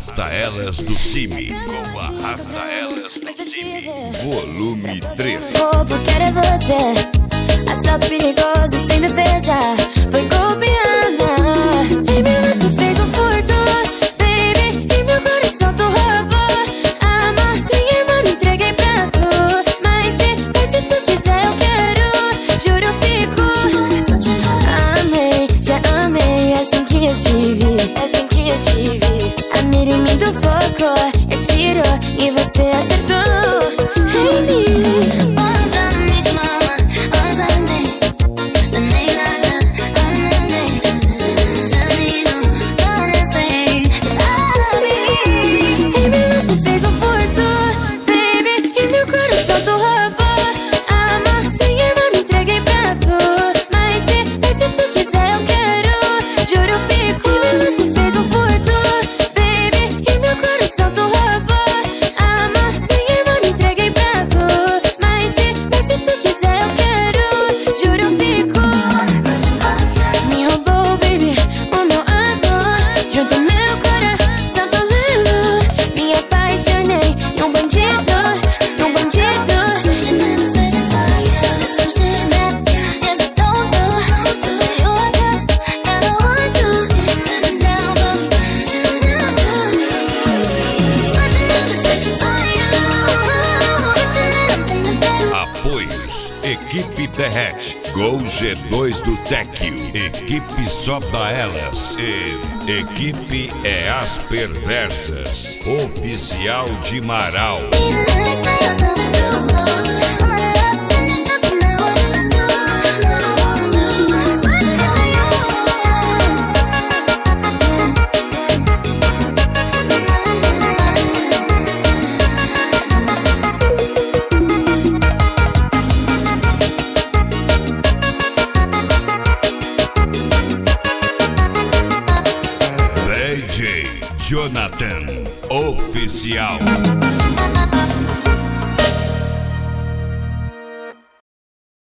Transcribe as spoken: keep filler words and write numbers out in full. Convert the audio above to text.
Arrasta Elas do Cime, com Arrasta Elas do Cime, volume três. Roubo, quero é você, assalto perigoso sem defesa, foi golpeada. Em mim você fez um furto, baby, e meu coração tu roubou. Amor sem irmão, me entreguei pra tu, mas se, mas se tu quiser eu quero, juro eu fico. Amei, já amei, é assim que eu te vi, é assim que eu te vi. A mira em mim tu focou, é tiro e você acertou em mim. Equipe Derrete, Gol G dois do Tequio, Equipe Soba Elas e Equipe É As Perversas, Oficial de Marau. D J Jonathan Oficial.